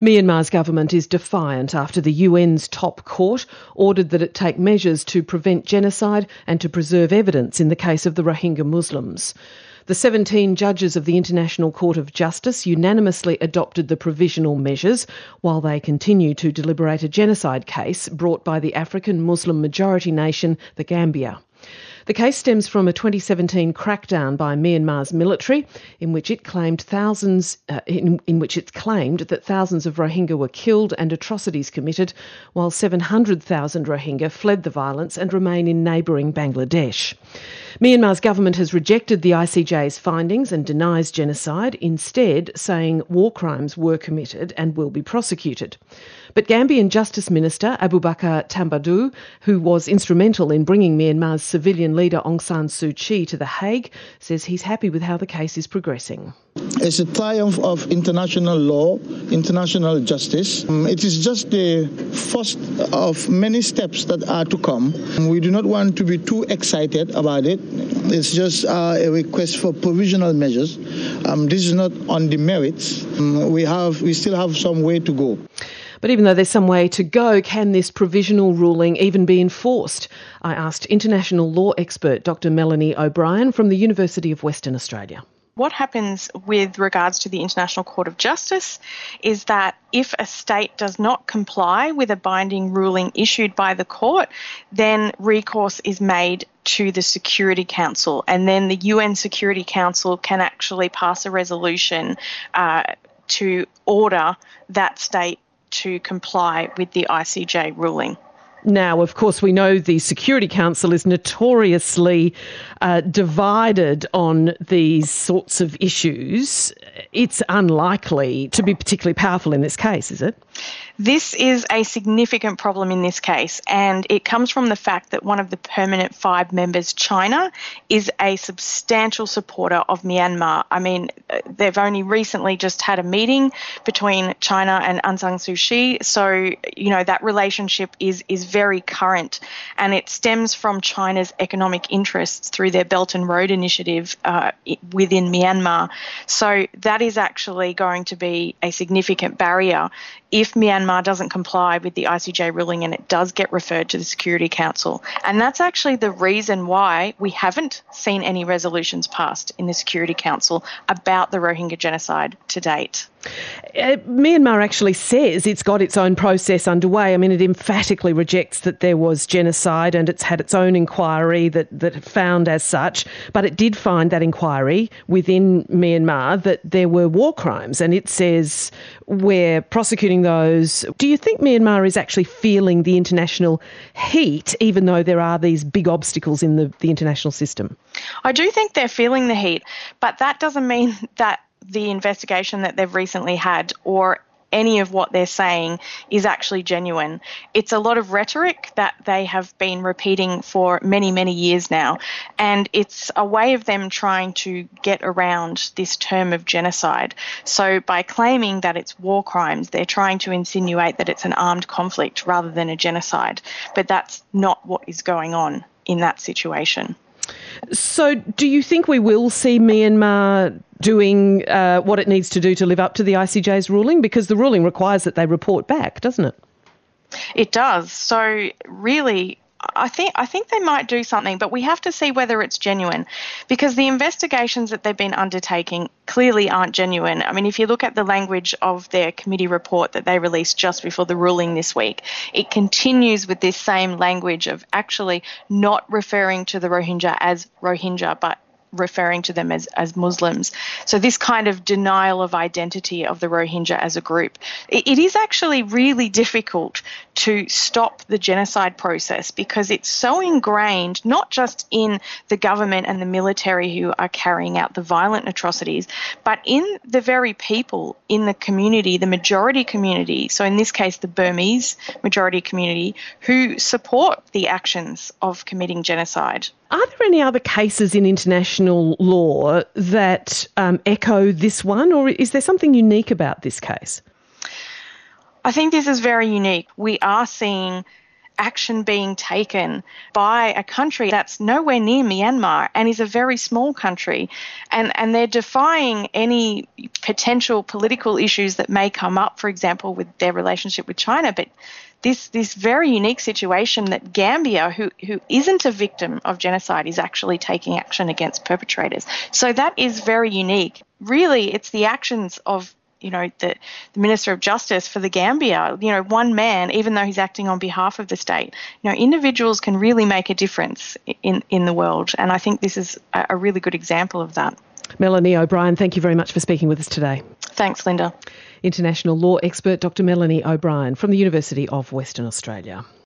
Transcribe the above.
Myanmar's government is defiant after the UN's top court ordered that it take measures to prevent genocide and to preserve evidence in the case of the Rohingya Muslims. The 17 judges of the International Court of Justice unanimously adopted the provisional measures while they continue to deliberate a genocide case brought by the African Muslim majority nation, the Gambia. The case stems from a 2017 crackdown by Myanmar's military, in which it claimed that thousands of Rohingya were killed and atrocities committed, while 700,000 Rohingya fled the violence and remain in neighbouring Bangladesh. Myanmar's government has rejected the ICJ's findings and denies genocide, instead saying war crimes were committed and will be prosecuted. But Gambian Justice Minister Abubakar Tambadou, who was instrumental in bringing Myanmar's civilian leader Aung San Suu Kyi to The Hague, says he's happy with how the case is progressing. It's a triumph of international law, international justice. It is just the first of many steps that are to come. We do not want to be too excited about it. It's just a request for provisional measures. This is not on the merits. We still have some way to go. But even though there's some way to go, can this provisional ruling even be enforced? I asked international law expert Dr. Melanie O'Brien from the University of Western Australia. What happens with regards to the International Court of Justice is that if a state does not comply with a binding ruling issued by the court, then recourse is made to the Security Council, and then the UN Security Council can actually pass a resolution to order that state to comply with the ICJ ruling. Now, of course, we know the Security Council is notoriously divided on these sorts of issues. It's unlikely to be particularly powerful in this case, is it? This is a significant problem in this case, and it comes from the fact that one of the permanent 5 members, China, is a substantial supporter of Myanmar. I mean, they've only recently just had a meeting between China and Aung San Suu Kyi, so, that relationship is very current, and it stems from China's economic interests through their Belt and Road Initiative within Myanmar. So that is actually going to be a significant barrier if Myanmar doesn't comply with the ICJ ruling and it does get referred to the Security Council. And that's actually the reason why we haven't seen any resolutions passed in the Security Council about the Rohingya genocide to date. Myanmar actually says it's got its own process underway. I mean, it emphatically rejects that there was genocide, and it's had its own inquiry that found as such, but it did find that inquiry within Myanmar that there were war crimes, and it says we're prosecuting those. Do you think Myanmar is actually feeling the international heat, even though there are these big obstacles in the international system? I do think they're feeling the heat, but that doesn't mean that the investigation that they've recently had or any of what they're saying is actually genuine. It's a lot of rhetoric that they have been repeating for many, many years now, and it's a way of them trying to get around this term of genocide. So by claiming that it's war crimes, they're trying to insinuate that it's an armed conflict rather than a genocide, but that's not what is going on in that situation. So do you think we will see Myanmar doing what it needs to do to live up to the ICJ's ruling? Because the ruling requires that they report back, doesn't it? It does. So really, I think they might do something, but we have to see whether it's genuine, because the investigations that they've been undertaking clearly aren't genuine. I mean, if you look at the language of their committee report that they released just before the ruling this week, it continues with this same language of actually not referring to the Rohingya as Rohingya, but referring to them as Muslims. So this kind of denial of identity of the Rohingya as a group. It is actually really difficult to stop the genocide process because it's so ingrained, not just in the government and the military who are carrying out the violent atrocities, but in the very people in the community, the majority community, so in this case the Burmese majority community, who support the actions of committing genocide. Are there any other cases in international law that echo this one, or is there something unique about this case? I think this is very unique. We are seeing action being taken by a country that's nowhere near Myanmar and is a very small country. And they're defying any potential political issues that may come up, for example, with their relationship with China. But this very unique situation that Gambia, who isn't a victim of genocide, is actually taking action against perpetrators. So that is very unique. Really, it's the actions of the Minister of Justice for the Gambia, one man, even though he's acting on behalf of the state. Individuals can really make a difference in the world. And I think this is a really good example of that. Melanie O'Brien, thank you very much for speaking with us today. Thanks, Linda. International law expert Dr. Melanie O'Brien from the University of Western Australia.